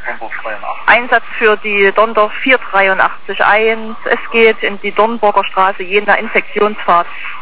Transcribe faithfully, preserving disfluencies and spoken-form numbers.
Einsatz für die Dondorf vier drei acht eins. Es geht in die Dornburger Straße, Jena Infektionsfahrt.